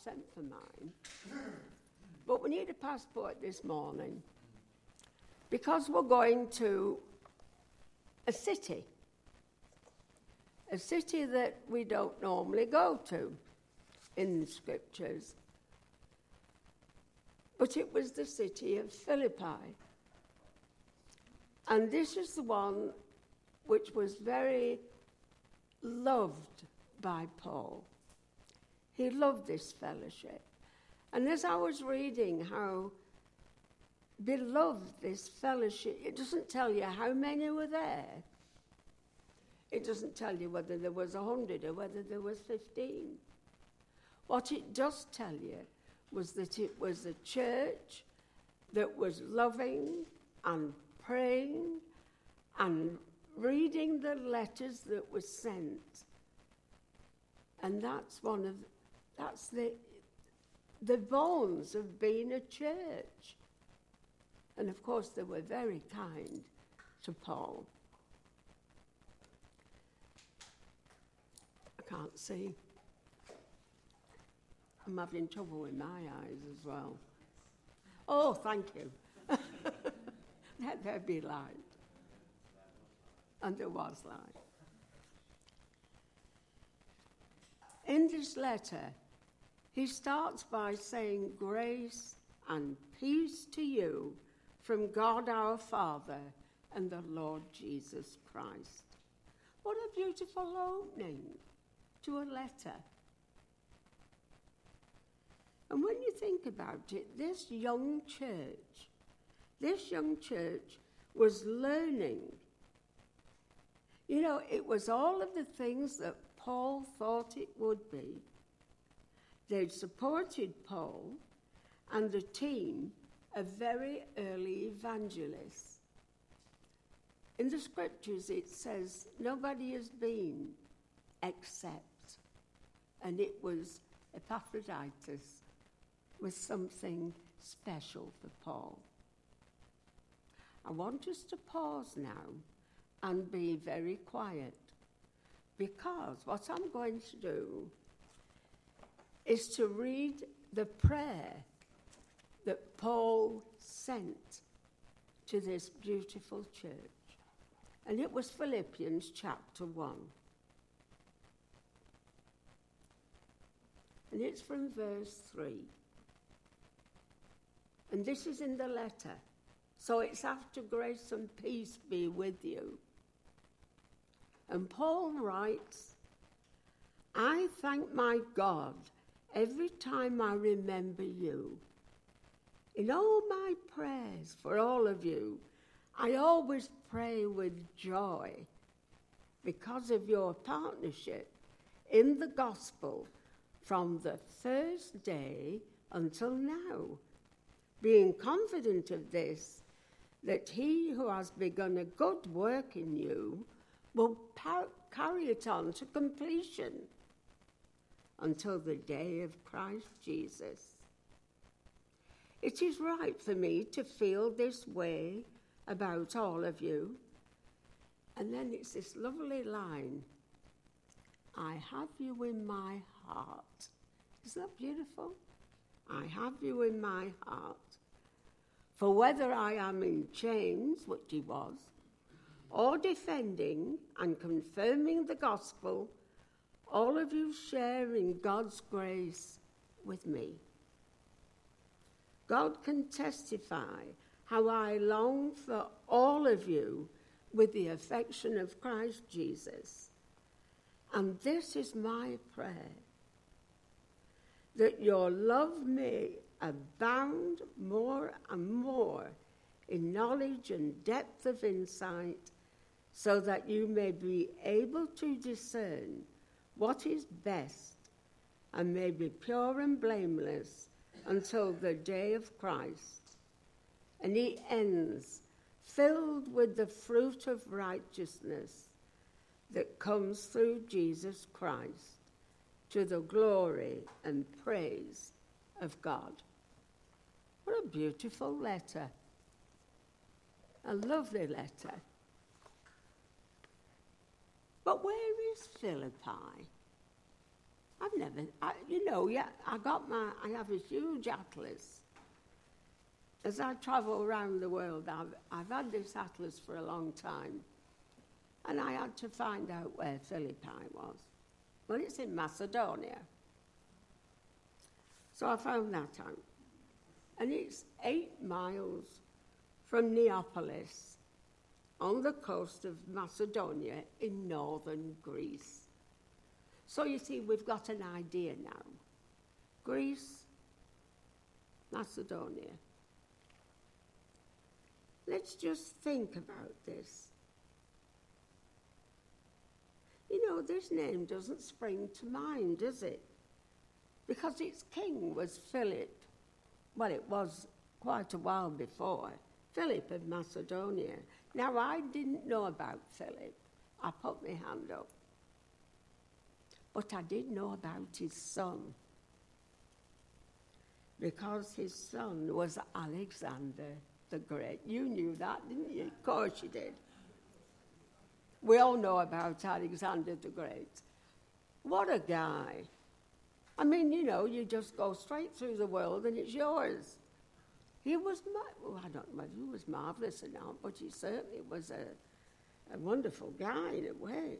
sent for mine. But we need a passport this morning because we're going to a city that we don't normally go to in the scriptures. But it was the city of Philippi. And this is the one which was very loved by Paul. He loved this fellowship. And as I was reading how beloved this fellowship, it doesn't tell you how many were there. It doesn't tell you whether there was 100 or whether there was 15. What it does tell you was that it was a church that was loving and praying and reading the letters that were sent. And that's the bones of being a church. And of course they were very kind to Paul. I can't see. I'm having trouble with my eyes as well. Oh, thank you. Let there be light. And there was light. In this letter, he starts by saying, "Grace and peace to you from God our Father and the Lord Jesus Christ." What a beautiful opening to a letter. And when you think about it, this young church was learning. You know, it was all of the things that Paul thought it would be. They'd supported Paul and the team of very early evangelists. In the scriptures it says, nobody has been except, and it was Epaphroditus was something special for Paul. I want us to pause now and be very quiet, because what I'm going to do is to read the prayer that Paul sent to this beautiful church. And it was Philippians chapter 1. And it's from verse 3. And this is in the letter. So it's after grace and peace be with you. And Paul writes, "I thank my God every time I remember you. In all my prayers for all of you, I always pray with joy because of your partnership in the gospel from the first day until now, being confident of this, that he who has begun a good work in you will carry it on to completion until the day of Christ Jesus. It is right for me to feel this way about all of you." And then it's this lovely line, "I have you in my heart." Isn't that beautiful? I have you in my heart. For whether I am in chains, which he was, or defending and confirming the gospel, all of you share in God's grace with me. God can testify how I long for all of you with the affection of Christ Jesus. And this is my prayer, that your love may abound more and more in knowledge and depth of insight, so that you may be able to discern what is best and may be pure and blameless until the day of Christ. And he ends, filled with the fruit of righteousness that comes through Jesus Christ, to the glory and praise of God. What a beautiful letter. A lovely letter. But where is Philippi? I've never I have a huge atlas. As I travel around the world, I've had this atlas for a long time, and I had to find out where Philippi was. Well, it's in Macedonia. So I found that out. And it's 8 miles from Neapolis on the coast of Macedonia in northern Greece. So you see, we've got an idea now. Greece, Macedonia. Let's just think about this. You know, this name doesn't spring to mind, does it? Because its king was Philip. Well, it was quite a while before. Philip of Macedonia. Now, I didn't know about Philip. I put my hand up. But I did know about his son. Because his son was Alexander the Great. You knew that, didn't you? Of course you did. We all know about Alexander the Great. What a guy. I mean, you know, you just go straight through the world and it's yours. He was, I don't know whether he was marvellous or not, but he certainly was a wonderful guy in a way.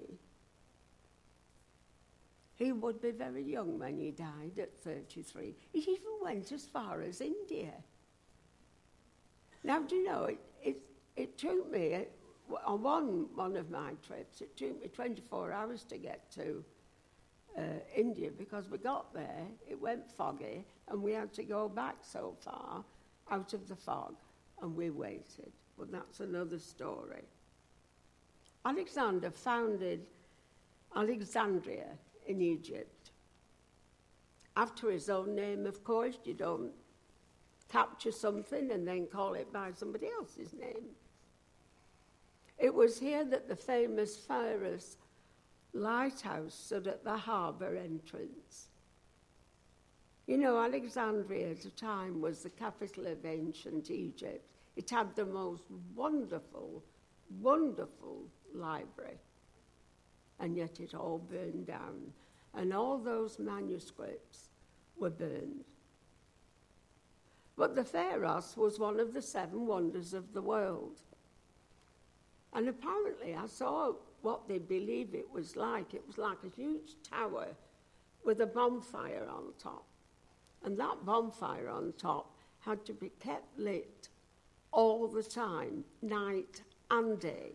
He would be very young when he died at 33. He even went as far as India. Now, do you know, it took me, on one of my trips, it took me 24 hours to get to India, because we got there, it went foggy, and we had to go back so far out of the fog, and we waited. But that's another story. Alexander founded Alexandria in Egypt. After his own name, of course. You don't capture something and then call it by somebody else's name. It was here that the famous Pharos lighthouse stood at the harbour entrance. You know, Alexandria at the time was the capital of ancient Egypt. It had the most wonderful, wonderful library. And yet it all burned down. And all those manuscripts were burned. But the Pharos was one of the 7 wonders of the world. And apparently I saw what they believe it was like. It was like a huge tower with a bonfire on top. And that bonfire on top had to be kept lit all the time, night and day.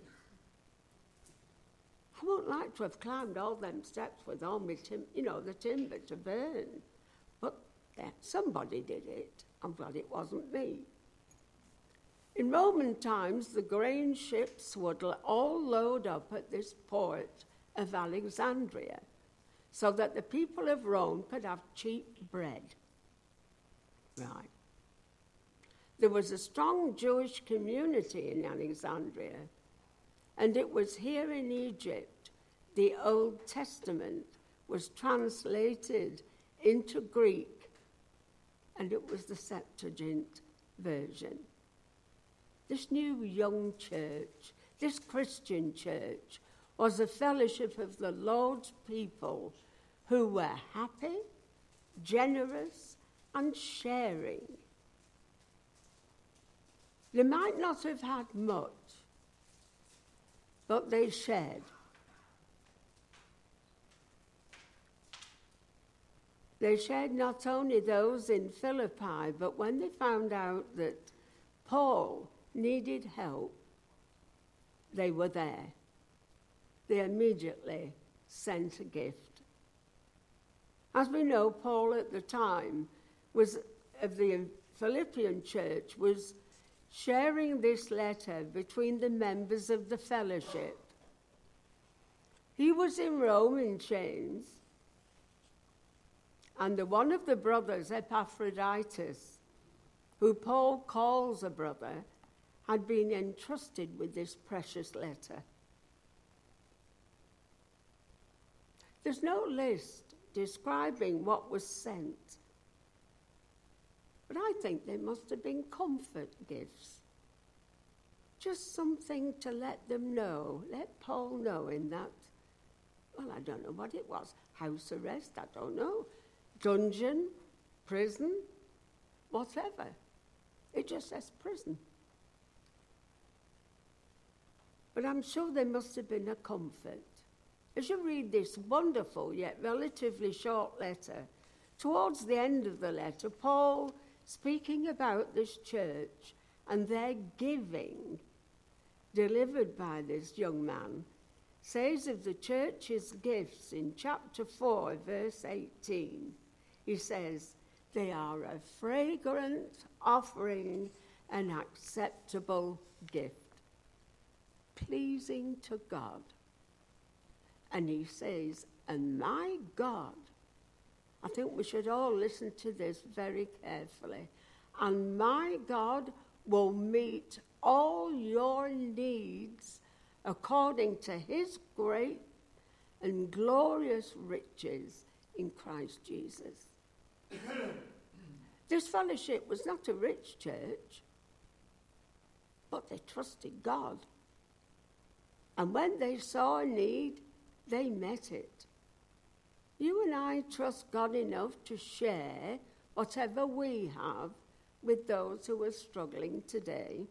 I wouldn't like to have climbed all them steps with all my the timber to burn. But somebody did it. I'm glad it wasn't me. In Roman times, the grain ships would all load up at this port of Alexandria so that the people of Rome could have cheap bread. Right. There was a strong Jewish community in Alexandria, and it was here in Egypt the Old Testament was translated into Greek, and it was the Septuagint version. This new young church, this Christian church, was a fellowship of the Lord's people who were happy, generous, and sharing. They might not have had much, but they shared. They shared not only those in Philippi, but when they found out that Paul needed help, they were there. They immediately sent a gift. As we know, Paul at the time was of the Philippian church was sharing this letter between the members of the fellowship. He was in Rome in chains, and one of the brothers, Epaphroditus, who Paul calls a brother, had been entrusted with this precious letter. There's no list describing what was sent, but I think they must have been comfort gifts. Just something to let them know, let Paul know in that Well, I don't know what it was. House arrest, I don't know. Dungeon, prison, whatever. It just says prison. But I'm sure there must have been a comfort. As you read this wonderful yet relatively short letter, towards the end of the letter, Paul, speaking about this church and their giving delivered by this young man, says of the church's gifts in chapter 4, verse 18, he says, they are a fragrant offering, an acceptable gift, pleasing to God. And he says, and my God, I think we should all listen to this very carefully, and my God will meet all your needs according to his great and glorious riches in Christ Jesus. This fellowship was not a rich church, but they trusted God. And when they saw a need, they met it. You and I trust God enough to share whatever we have with those who are struggling today.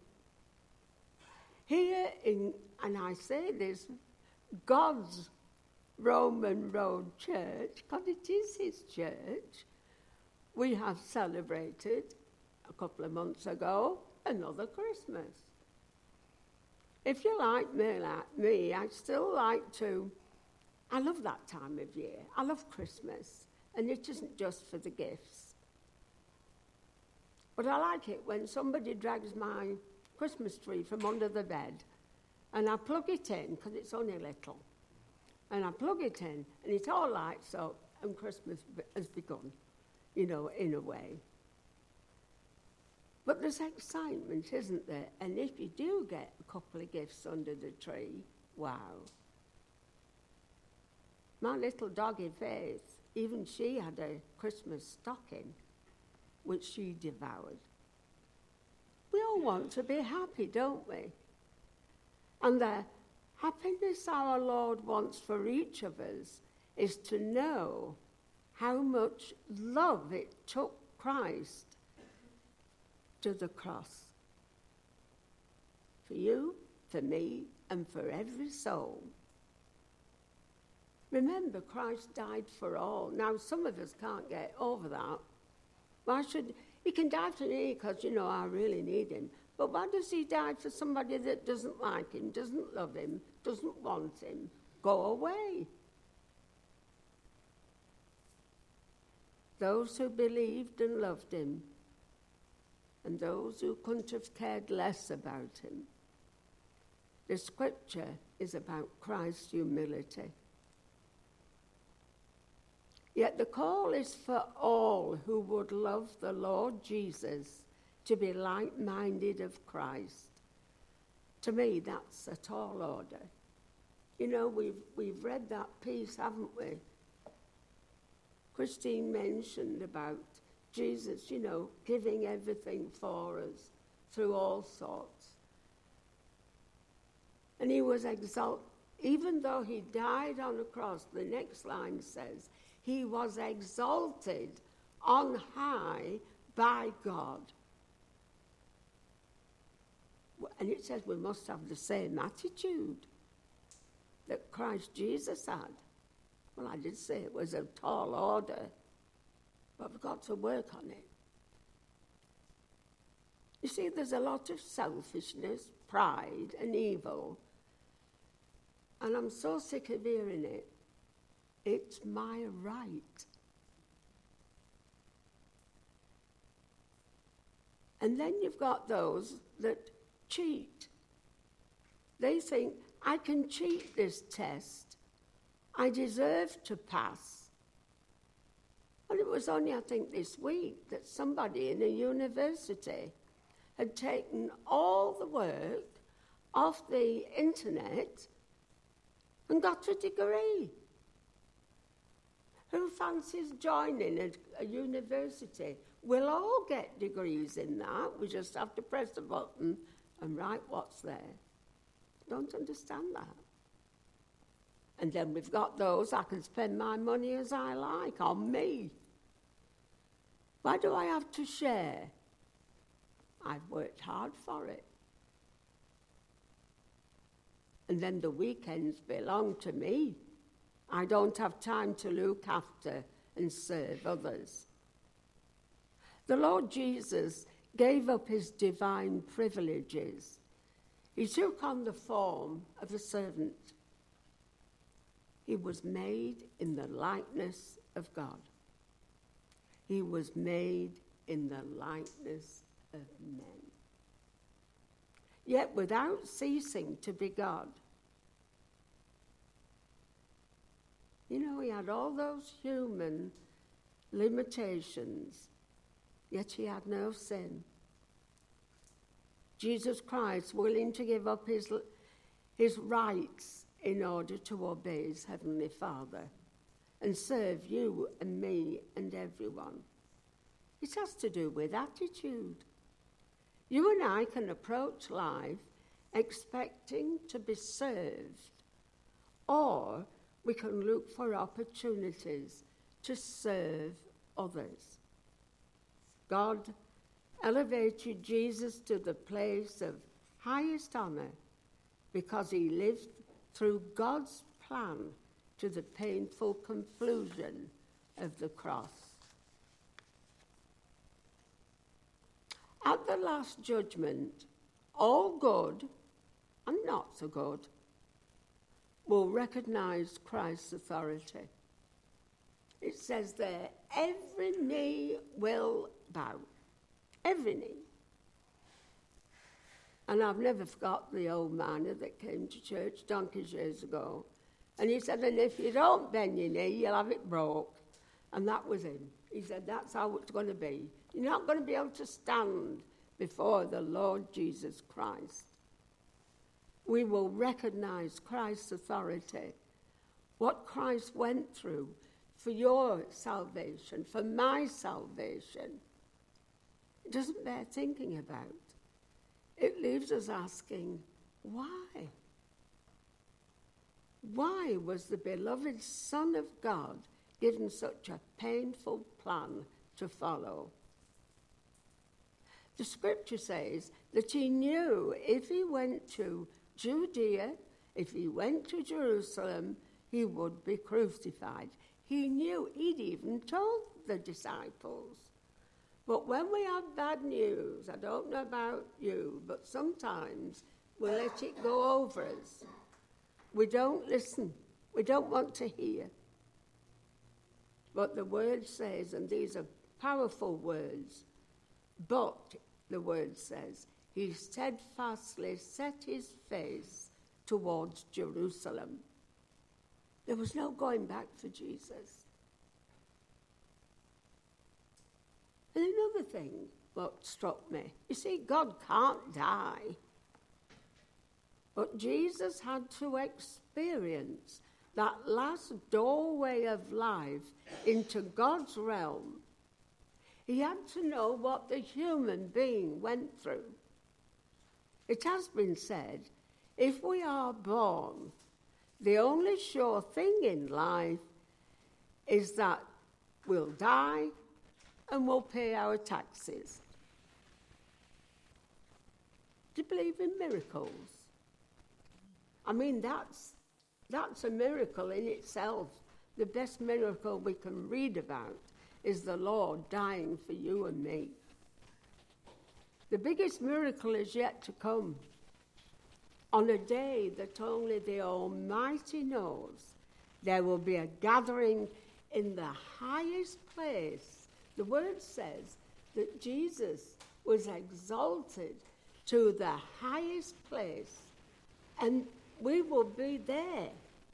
Here and I say this, God's Roman Road Church, because it is his church, we have celebrated a couple of months ago another Christmas. If you're like me, I still like to, I love that time of year. I love Christmas, and it isn't just for the gifts. But I like it when somebody drags my Christmas tree from under the bed, and I plug it in, because it's only little, and I plug it in, and it all lights up, and Christmas has begun, in a way. But there's excitement, isn't there? And if you do get a couple of gifts under the tree, wow. My little doggy Faith, even she had a Christmas stocking, which she devoured. We all want to be happy, don't we? And the happiness our Lord wants for each of us is to know how much love it took Christ to the cross. For you, for me, and for every soul. Remember, Christ died for all. Now, some of us can't get over that. He can die for me because, I really need him. But why does he die for somebody that doesn't like him, doesn't love him, doesn't want him? Go away. Those who believed and loved him, and those who couldn't have cared less about him. The scripture is about Christ's humility. Yet the call is for all who would love the Lord Jesus to be like-minded of Christ. To me, that's a tall order. We've read that piece, haven't we? Christine mentioned about Jesus, giving everything for us through all sorts. And he was exalted. Even though he died on a cross, the next line says, he was exalted on high by God. And it says we must have the same attitude that Christ Jesus had. Well, I did say it was a tall order, but we've got to work on it. You see, there's a lot of selfishness, pride, and evil. And I'm so sick of hearing it. It's my right. And then you've got those that cheat. They think, I can cheat this test. I deserve to pass. And it was only, I think, this week that somebody in a university had taken all the work off the internet and got a degree. Who fancies joining a university? We'll all get degrees in that. We just have to press a button and write what's there. Don't understand that. And then we've got those, I can spend my money as I like on me. Why do I have to share? I've worked hard for it. And then the weekends belong to me. I don't have time to look after and serve others. The Lord Jesus gave up his divine privileges. He took on the form of a servant. He was made in the likeness of God. He was made in the likeness of men. Yet without ceasing to be God. You know, he had all those human limitations, yet he had no sin. Jesus Christ, willing to give up his rights in order to obey his heavenly Father and serve you and me and everyone. It has to do with attitude. You and I can approach life expecting to be served, or we can look for opportunities to serve others. God elevated Jesus to the place of highest honor because he lived through God's plan to the painful conclusion of the cross. At the last judgment, all good and not so good will recognize Christ's authority. It says there, every knee will bow. Every knee. And I've never forgot the old man that came to church donkeys years ago. And he said, and if you don't bend your knee, you'll have it broke. And that was him. He said, that's how it's going to be. You're not going to be able to stand before the Lord Jesus Christ. We will recognize Christ's authority, what Christ went through for your salvation, for my salvation. It doesn't bear thinking about. It leaves us asking, why? Why was the beloved Son of God given such a painful plan to follow? The scripture says that he knew if he went to Judea, if he went to Jerusalem, he would be crucified. He knew, he'd even told the disciples. But when we have bad news, I don't know about you, but sometimes we let it go over us. We don't listen. We don't want to hear. But the word says, and these are powerful words, but the word says, he steadfastly set his face towards Jerusalem. There was no going back for Jesus. And another thing what struck me, you see, God can't die. But Jesus had to experience that last doorway of life into God's realm. He had to know what the human being went through. It has been said, if we are born, the only sure thing in life is that we'll die and we'll pay our taxes. Do you believe in miracles? I mean, that's a miracle in itself. The best miracle we can read about is the Lord dying for you and me. The biggest miracle is yet to come. On a day that only the Almighty knows, there will be a gathering in the highest place. The word says that Jesus was exalted to the highest place, and we will be there,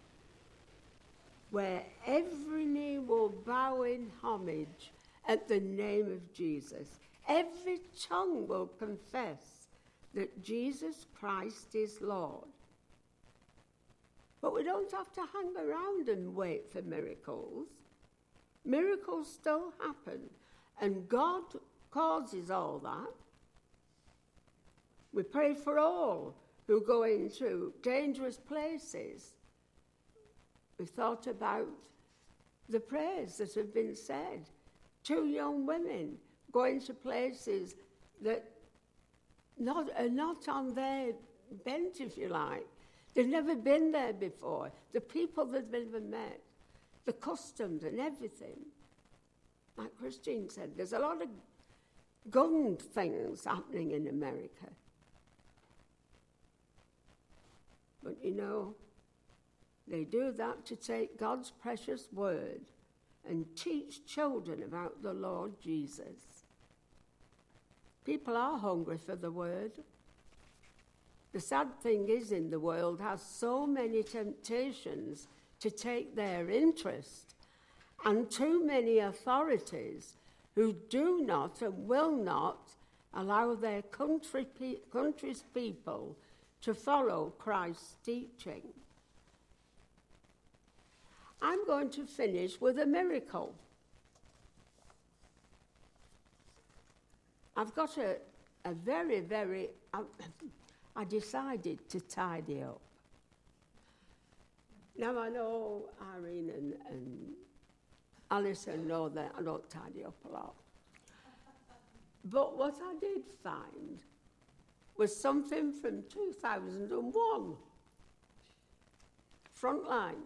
where every knee will bow in homage at the name of Jesus. Every tongue will confess that Jesus Christ is Lord. But we don't have to hang around and wait for miracles. Miracles still happen, and God causes all that. We pray for all who go into dangerous places. We thought about the prayers that have been said. 2 young women going to places that are not on their bent, if you like. They've never been there before. The people they've never met, the customs and everything. Like Christine said, there's a lot of gun things happening in America. But you know, they do that to take God's precious word and teach children about the Lord Jesus. People are hungry for the word. The sad thing is, in the world has so many temptations to take their interest, and too many authorities who do not and will not allow their country's people to follow Christ's teaching. I'm going to finish with a miracle. I've got a very, very... I decided to tidy up. Now, I know Irene and Alison know that I don't tidy up a lot. But what I did find was something from 2001. Frontline.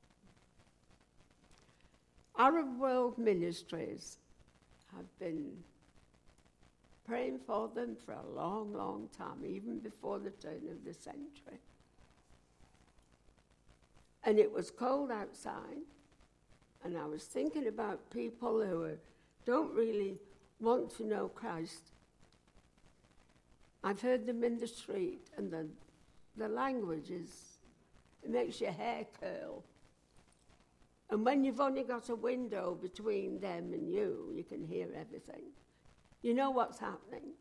Arab World Ministries have been praying for them for a long, long time, even before the turn of the century. And it was cold outside, and I was thinking about people who don't really want to know Christ. I've heard them in the street, and the language it makes your hair curl. And when you've only got a window between them and you can hear everything. You know what's happening.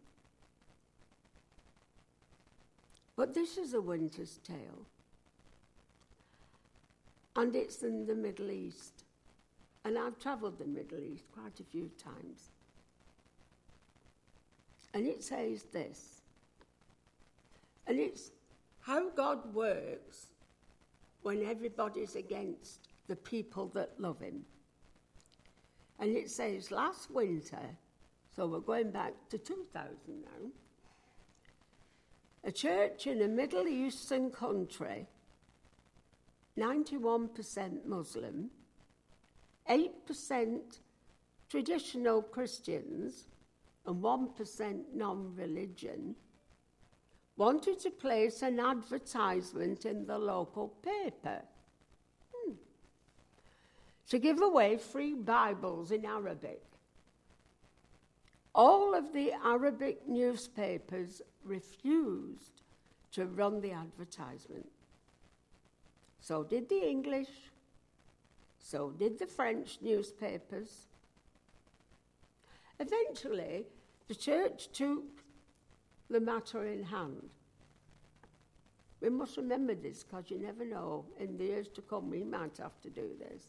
But this is a winter's tale. And it's in the Middle East. And I've travelled the Middle East quite a few times. And it says this. And it's how God works when everybody's against the people that love him. And it says last winter, so we're going back to 2000 now, a church in a Middle Eastern country, 91% Muslim, 8% traditional Christians, and 1% non-religion, wanted to place an advertisement in the local paper to give away free Bibles in Arabic. All of the Arabic newspapers refused to run the advertisement. So did the English, so did the French newspapers. Eventually, the church took the matter in hand. We must remember this, because you never know, in the years to come we might have to do this.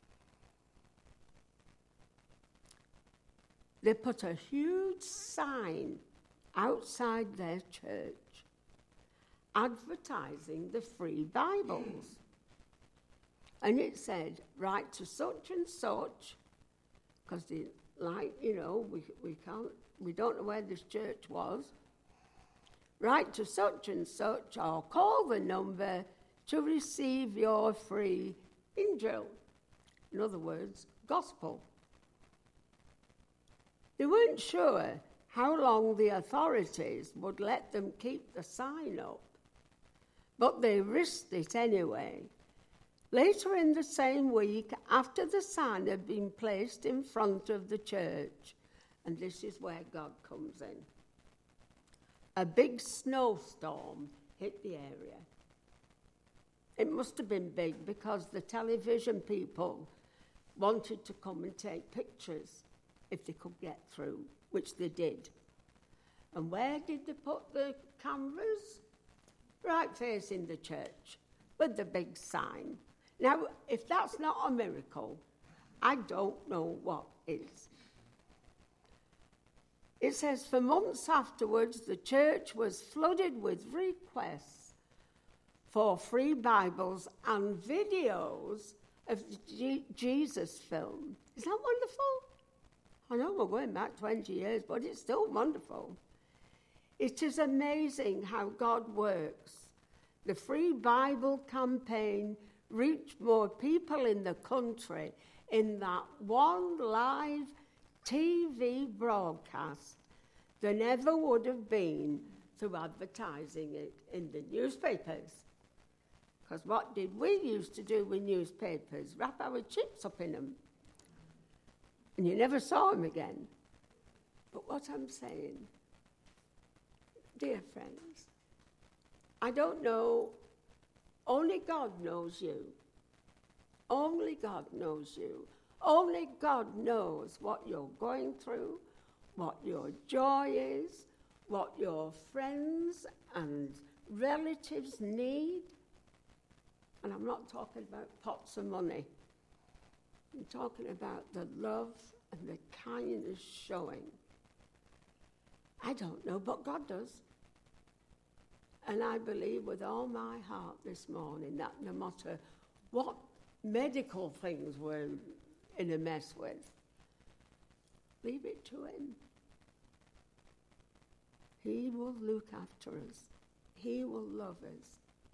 They put a huge sign outside their church advertising the free Bibles. And it said, write to such and such, because we don't know where this church was. Write to such and such, or call the number to receive your free Injil. In other words, gospel. They weren't sure how long the authorities would let them keep the sign up, but they risked it anyway. Later in the same week, after the sign had been placed in front of the church, and this is where God comes in, a big snowstorm hit the area. It must have been big because the television people wanted to come and take pictures if they could get through, which they did. And where did they put the cameras? Right facing the church, with the big sign. Now, if that's not a miracle, I don't know what is. It says, for months afterwards, the church was flooded with requests for free Bibles and videos of the Jesus film. Isn't that wonderful? I know we're going back 20 years, but it's still wonderful. It is amazing how God works. The free Bible campaign reached more people in the country in that one live TV broadcast than ever would have been through advertising it in the newspapers. Because what did we used to do with newspapers? Wrap our chips up in them. And you never saw them again. But what I'm saying, dear friends, I don't know, only God knows you. Only God knows you. Only God knows what you're going through, what your joy is, what your friends and relatives need. And I'm not talking about pots of money. I'm talking about the love and the kindness showing. I don't know, but God does. And I believe with all my heart this morning that no matter what medical things we're in a mess with, leave it to him. He will look after us. He will love us.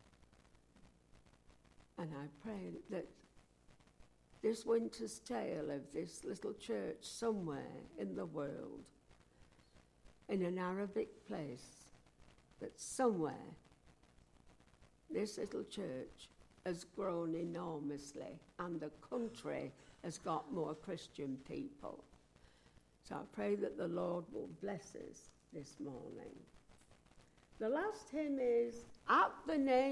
And I pray that this winter's tale of this little church somewhere in the world, in an Arabic place, that somewhere this little church has grown enormously and the country has got more Christian people. So I pray that the Lord will bless us this morning. The last hymn is, At the Name